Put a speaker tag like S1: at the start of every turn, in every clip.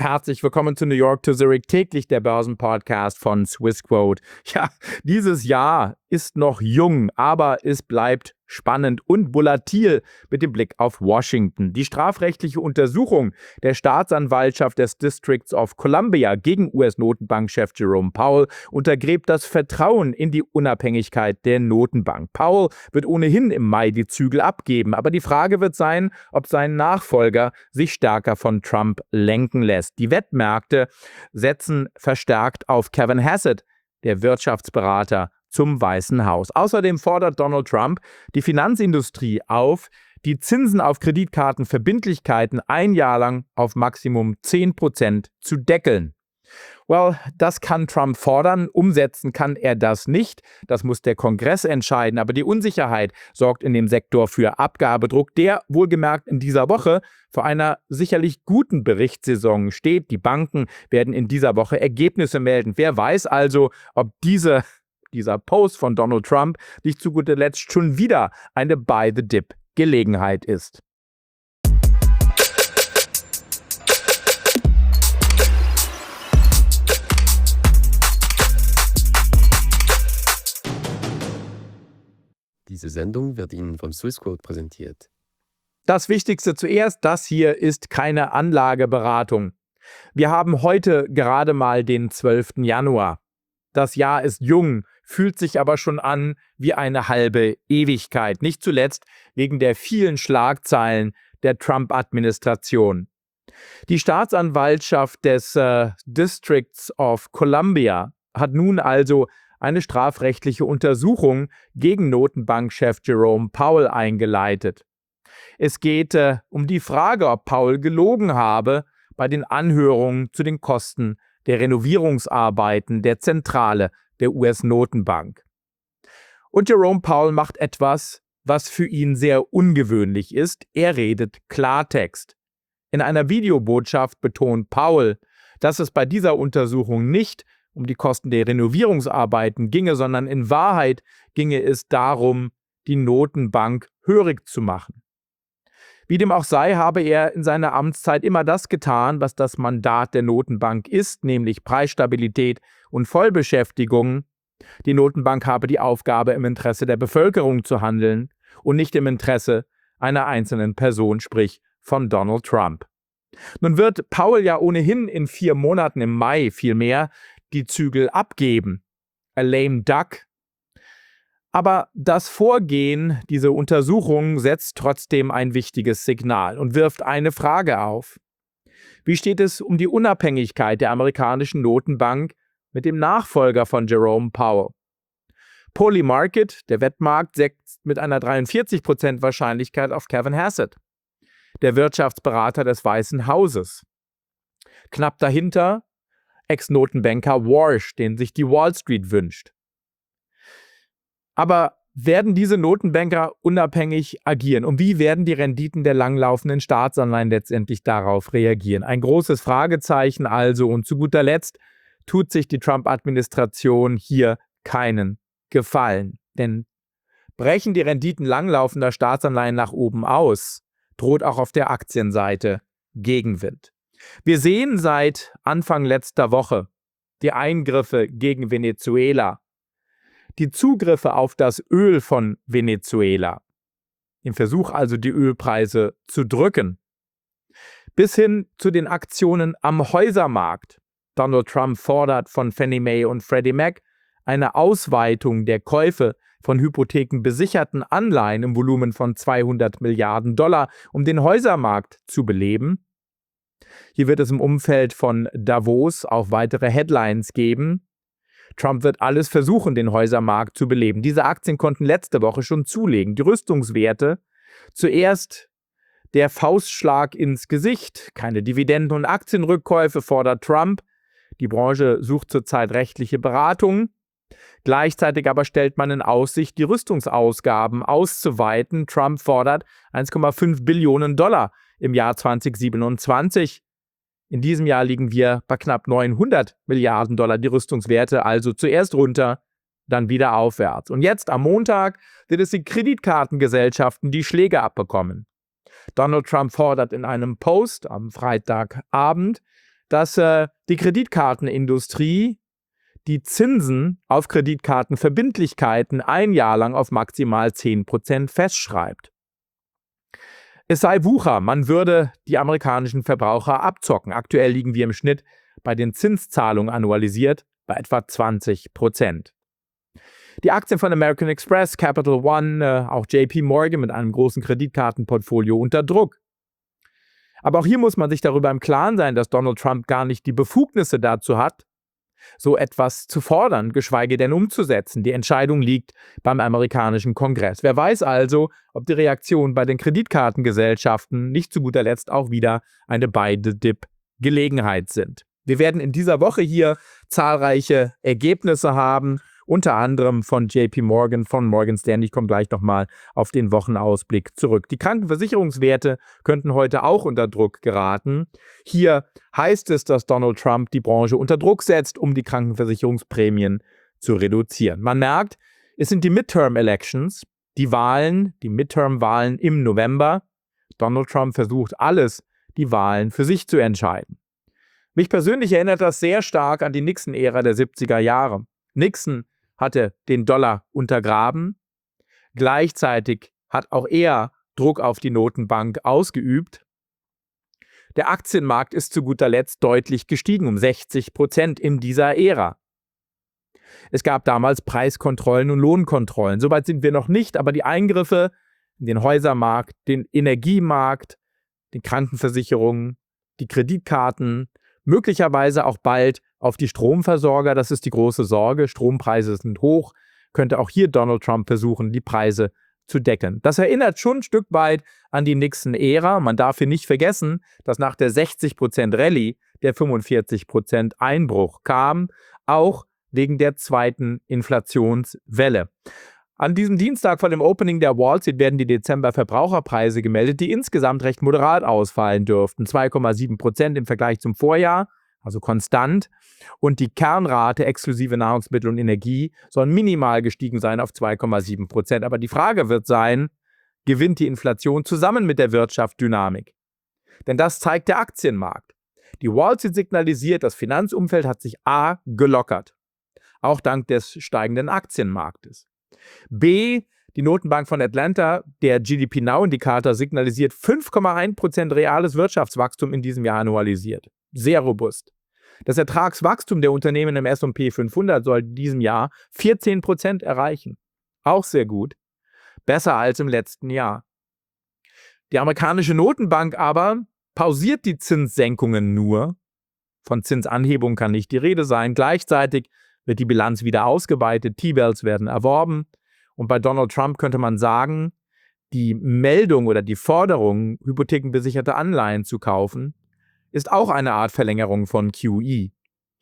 S1: Herzlich willkommen zu New York to Zurich, täglich der Börsenpodcast von Swissquote. Ja, dieses Jahr ist noch jung, aber es bleibt spannend und volatil mit dem Blick auf Washington. Die strafrechtliche Untersuchung der Staatsanwaltschaft des Districts of Columbia gegen US-Notenbankchef Jerome Powell untergräbt das Vertrauen in die Unabhängigkeit der Notenbank. Powell wird ohnehin im Mai die Zügel abgeben, aber die Frage wird sein, ob sein Nachfolger sich stärker von Trump lenken lässt. Die Wettmärkte setzen verstärkt auf Kevin Hassett, der Wirtschaftsberater zum Weißen Haus. Außerdem fordert Donald Trump die Finanzindustrie auf, die Zinsen auf Kreditkartenverbindlichkeiten ein Jahr lang auf Maximum 10% zu deckeln. Well, das kann Trump fordern, umsetzen kann er das nicht. Das muss der Kongress entscheiden, aber die Unsicherheit sorgt in dem Sektor für Abgabedruck, der wohlgemerkt in dieser Woche vor einer sicherlich guten Berichtssaison steht. Die Banken werden in dieser Woche Ergebnisse melden. Wer weiß also, ob dieser Post von Donald Trump nicht zu guter Letzt schon wieder eine Buy-the-Dip-Gelegenheit ist.
S2: Diese Sendung wird Ihnen von Swissquote präsentiert.
S1: Das Wichtigste zuerst, das hier ist keine Anlageberatung. Wir haben heute gerade mal den 12. Januar. Das Jahr ist jung, fühlt sich aber schon an wie eine halbe Ewigkeit. Nicht zuletzt wegen der vielen Schlagzeilen der Trump-Administration. Die Staatsanwaltschaft des Districts of Columbia hat nun also eine strafrechtliche Untersuchung gegen Notenbankchef Jerome Powell eingeleitet. Es geht um die Frage, ob Powell gelogen habe bei den Anhörungen zu den Kosten der Renovierungsarbeiten der Zentrale der US-Notenbank. Und Jerome Powell macht etwas, was für ihn sehr ungewöhnlich ist. Er redet Klartext. In einer Videobotschaft betont Powell, dass es bei dieser Untersuchung nicht um die Kosten der Renovierungsarbeiten ginge, sondern in Wahrheit ginge es darum, die Notenbank hörig zu machen. Wie dem auch sei, habe er in seiner Amtszeit immer das getan, was das Mandat der Notenbank ist, nämlich Preisstabilität und Vollbeschäftigung. Die Notenbank habe die Aufgabe, im Interesse der Bevölkerung zu handeln und nicht im Interesse einer einzelnen Person, sprich von Donald Trump. Nun wird Powell ja ohnehin in 4 Monaten, im Mai vielmehr, die Zügel abgeben. A lame duck. Aber das Vorgehen, diese Untersuchung, setzt trotzdem ein wichtiges Signal und wirft eine Frage auf. Wie steht es um die Unabhängigkeit der amerikanischen Notenbank mit dem Nachfolger von Jerome Powell? Polymarket, der Wettmarkt, setzt mit einer 43% Wahrscheinlichkeit auf Kevin Hassett, der Wirtschaftsberater des Weißen Hauses. Knapp dahinter Ex-Notenbanker Warsh, den sich die Wall Street wünscht. Aber werden diese Notenbanker unabhängig agieren? Und wie werden die Renditen der langlaufenden Staatsanleihen letztendlich darauf reagieren? Ein großes Fragezeichen also. Und zu guter Letzt tut sich die Trump-Administration hier keinen Gefallen. Denn brechen die Renditen langlaufender Staatsanleihen nach oben aus, droht auch auf der Aktienseite Gegenwind. Wir sehen seit Anfang letzter Woche die Eingriffe gegen Venezuela, die Zugriffe auf das Öl von Venezuela, im Versuch also die Ölpreise zu drücken, bis hin zu den Aktionen am Häusermarkt. Donald Trump fordert von Fannie Mae und Freddie Mac eine Ausweitung der Käufe von hypothekenbesicherten Anleihen im Volumen von $200 Milliarden, um den Häusermarkt zu beleben. Hier wird es im Umfeld von Davos auch weitere Headlines geben. Trump wird alles versuchen, den Häusermarkt zu beleben. Diese Aktien konnten letzte Woche schon zulegen. Die Rüstungswerte, zuerst der Faustschlag ins Gesicht. Keine Dividenden- und Aktienrückkäufe fordert Trump. Die Branche sucht zurzeit rechtliche Beratung. Gleichzeitig aber stellt man in Aussicht, die Rüstungsausgaben auszuweiten. Trump fordert $1,5 Billionen im Jahr 2027. In diesem Jahr liegen wir bei knapp $900 Milliarden, die Rüstungswerte also zuerst runter, dann wieder aufwärts. Und jetzt am Montag sind es die Kreditkartengesellschaften, die Schläge abbekommen. Donald Trump fordert in einem Post am Freitagabend, dass die Kreditkartenindustrie die Zinsen auf Kreditkartenverbindlichkeiten ein Jahr lang auf maximal 10% festschreibt. Es sei Wucher, man würde die amerikanischen Verbraucher abzocken. Aktuell liegen wir im Schnitt bei den Zinszahlungen annualisiert bei etwa 20%. Die Aktien von American Express, Capital One, auch JP Morgan mit einem großen Kreditkartenportfolio unter Druck. Aber auch hier muss man sich darüber im Klaren sein, dass Donald Trump gar nicht die Befugnisse dazu hat, so etwas zu fordern, geschweige denn umzusetzen. Die Entscheidung liegt beim amerikanischen Kongress. Wer weiß also, ob die Reaktion bei den Kreditkartengesellschaften nicht zu guter Letzt auch wieder eine Buy-the-Dip-Gelegenheit sind. Wir werden in dieser Woche hier zahlreiche Ergebnisse haben, unter anderem von JP Morgan, von Morgan Stanley. Ich komme gleich nochmal auf den Wochenausblick zurück. Die Krankenversicherungswerte könnten heute auch unter Druck geraten. Hier heißt es, dass Donald Trump die Branche unter Druck setzt, um die Krankenversicherungsprämien zu reduzieren. Man merkt, es sind die Midterm-Elections, die Midterm-Wahlen im November. Donald Trump versucht alles, die Wahlen für sich zu entscheiden. Mich persönlich erinnert das sehr stark an die Nixon-Ära der 70er Jahre. Nixon hatte den Dollar untergraben. Gleichzeitig hat auch er Druck auf die Notenbank ausgeübt. Der Aktienmarkt ist zu guter Letzt deutlich gestiegen, um 60% in dieser Ära. Es gab damals Preiskontrollen und Lohnkontrollen. Soweit sind wir noch nicht, aber die Eingriffe in den Häusermarkt, den Energiemarkt, die Krankenversicherungen, die Kreditkarten, möglicherweise auch bald auf die Stromversorger, das ist die große Sorge. Strompreise sind hoch, könnte auch hier Donald Trump versuchen, die Preise zu decken. Das erinnert schon ein Stück weit an die Nixon-Ära. Man darf hier nicht vergessen, dass nach der 60% Rallye der 45% Einbruch kam, auch wegen der zweiten Inflationswelle. An diesem Dienstag vor dem Opening der Wall Street werden die Dezember-Verbraucherpreise gemeldet, die insgesamt recht moderat ausfallen dürften. 2,7% im Vergleich zum Vorjahr, also konstant. Und die Kernrate exklusive Nahrungsmittel und Energie soll minimal gestiegen sein auf 2,7%. Aber die Frage wird sein, gewinnt die Inflation zusammen mit der Wirtschaft Dynamik? Denn das zeigt der Aktienmarkt. Die Wall Street signalisiert, das Finanzumfeld hat sich A gelockert, auch dank des steigenden Aktienmarktes. B, die Notenbank von Atlanta, der GDP Now-Indikator signalisiert 5,1% reales Wirtschaftswachstum in diesem Jahr annualisiert. Sehr robust. Das Ertragswachstum der Unternehmen im S&P 500 soll in diesem Jahr 14% erreichen. Auch sehr gut. Besser als im letzten Jahr. Die amerikanische Notenbank aber pausiert die Zinssenkungen nur. Von Zinsanhebung kann nicht die Rede sein. Gleichzeitig wird die Bilanz wieder ausgeweitet, T-Bills werden erworben. Und bei Donald Trump könnte man sagen, die Meldung oder die Forderung, hypothekenbesicherte Anleihen zu kaufen, ist auch eine Art Verlängerung von QE.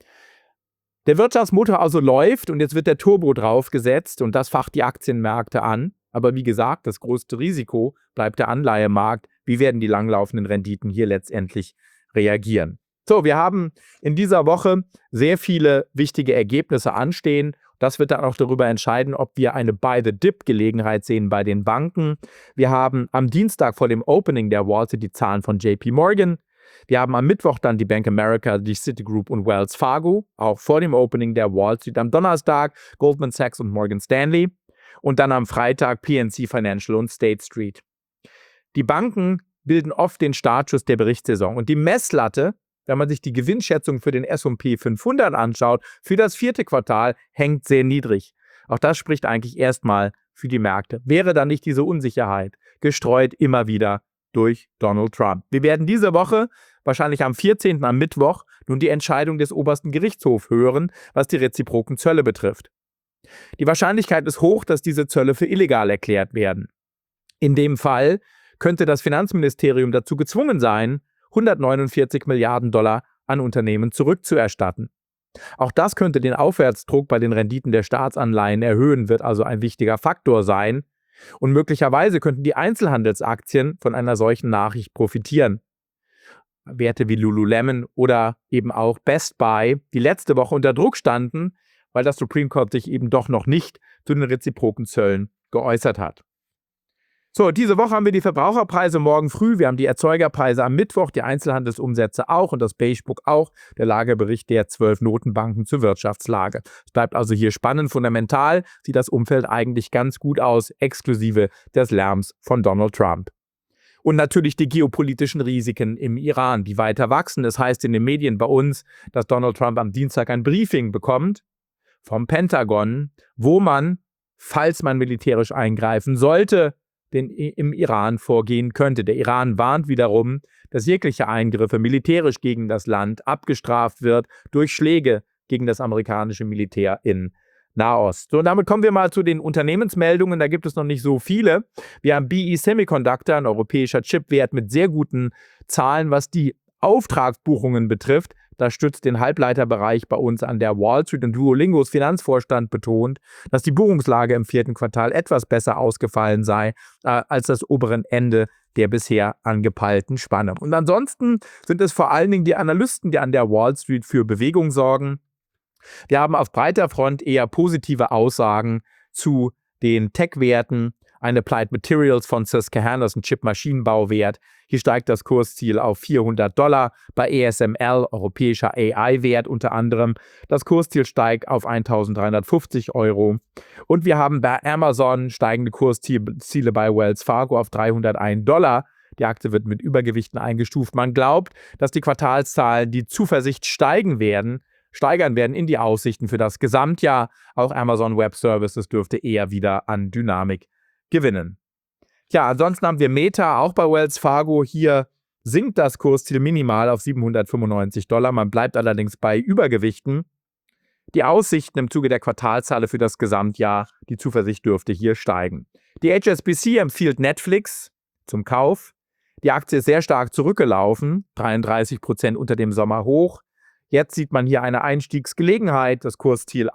S1: Der Wirtschaftsmotor also läuft und jetzt wird der Turbo draufgesetzt und das facht die Aktienmärkte an. Aber wie gesagt, das größte Risiko bleibt der Anleihemarkt. Wie werden die langlaufenden Renditen hier letztendlich reagieren? So, wir haben in dieser Woche sehr viele wichtige Ergebnisse anstehen. Das wird dann auch darüber entscheiden, ob wir eine Buy-the-Dip-Gelegenheit sehen bei den Banken. Wir haben am Dienstag vor dem Opening der Wall Street die Zahlen von JP Morgan. Wir haben am Mittwoch dann die Bank America, die Citigroup und Wells Fargo, auch vor dem Opening der Wall Street. Am Donnerstag Goldman Sachs und Morgan Stanley. Und dann am Freitag PNC Financial und State Street. Die Banken bilden oft den Startschuss der Berichtssaison. Und die Messlatte, wenn man sich die Gewinnschätzung für den S&P 500 anschaut, für das vierte Quartal hängt sehr niedrig. Auch das spricht eigentlich erstmal für die Märkte. Wäre da nicht diese Unsicherheit gestreut immer wieder durch Donald Trump? Wir werden diese Woche, wahrscheinlich am 14. am Mittwoch, nun die Entscheidung des obersten Gerichtshofs hören, was die reziproken Zölle betrifft. Die Wahrscheinlichkeit ist hoch, dass diese Zölle für illegal erklärt werden. In dem Fall könnte das Finanzministerium dazu gezwungen sein, 149 Milliarden Dollar an Unternehmen zurückzuerstatten. Auch das könnte den Aufwärtsdruck bei den Renditen der Staatsanleihen erhöhen, wird also ein wichtiger Faktor sein. Und möglicherweise könnten die Einzelhandelsaktien von einer solchen Nachricht profitieren. Werte wie Lululemon oder eben auch Best Buy, die letzte Woche unter Druck standen, weil das Supreme Court sich eben doch noch nicht zu den reziproken Zöllen geäußert hat. So, diese Woche haben wir die Verbraucherpreise morgen früh, wir haben die Erzeugerpreise am Mittwoch, die Einzelhandelsumsätze auch und das Beigebook auch, der Lagebericht der 12 Notenbanken zur Wirtschaftslage. Es bleibt also hier spannend. Fundamental sieht das Umfeld eigentlich ganz gut aus, exklusive des Lärms von Donald Trump. Und natürlich die geopolitischen Risiken im Iran, die weiter wachsen. Das heißt in den Medien bei uns, dass Donald Trump am Dienstag ein Briefing bekommt vom Pentagon, wo man, falls man militärisch eingreifen sollte, im Iran vorgehen könnte. Der Iran warnt wiederum, dass jegliche Eingriffe militärisch gegen das Land abgestraft wird durch Schläge gegen das amerikanische Militär in Nahost. So, und damit kommen wir mal zu den Unternehmensmeldungen. Da gibt es noch nicht so viele. Wir haben BE Semiconductor, ein europäischer Chipwert mit sehr guten Zahlen, was die Auftragsbuchungen betrifft. Das stützt den Halbleiterbereich bei uns an der Wall Street und Duolingos Finanzvorstand betont, dass die Buchungslage im 4. Quartal etwas besser ausgefallen sei als das oberen Ende der bisher angepeilten Spanne. Und ansonsten sind es vor allen Dingen die Analysten, die an der Wall Street für Bewegung sorgen. Wir haben auf breiter Front eher positive Aussagen zu den Tech-Werten. Eine Applied Materials von Susquehanna, das ist ein Chip-Maschinenbauwert. Hier steigt das Kursziel auf $400. Bei ASML, europäischer AI-Wert unter anderem, das Kursziel steigt auf 1.350 €. Und wir haben bei Amazon steigende Kursziele bei Wells Fargo auf $301. Die Aktie wird mit Übergewichten eingestuft. Man glaubt, dass die Quartalszahlen die Zuversicht steigern werden in die Aussichten für das Gesamtjahr. Auch Amazon Web Services dürfte eher wieder an Dynamik gewinnen. Ja, ansonsten haben wir Meta, auch bei Wells Fargo. Hier sinkt das Kursziel minimal auf $795. Man bleibt allerdings bei Übergewichten. Die Aussichten im Zuge der Quartalszahlen für das Gesamtjahr, die Zuversicht dürfte hier steigen. Die HSBC empfiehlt Netflix zum Kauf. Die Aktie ist sehr stark zurückgelaufen, 33% unter dem Sommerhoch. Jetzt sieht man hier eine Einstiegsgelegenheit, das Kursziel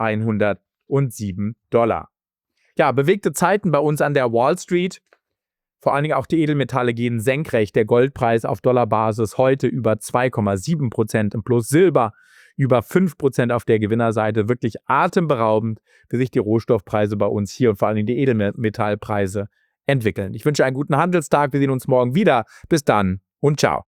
S1: $107. Ja, bewegte Zeiten bei uns an der Wall Street. Vor allen Dingen auch die Edelmetalle gehen senkrecht. Der Goldpreis auf Dollarbasis heute über 2,7% im Plus. Silber über 5% auf der Gewinnerseite. Wirklich atemberaubend, wie sich die Rohstoffpreise bei uns hier und vor allen Dingen die Edelmetallpreise entwickeln. Ich wünsche einen guten Handelstag. Wir sehen uns morgen wieder. Bis dann und ciao.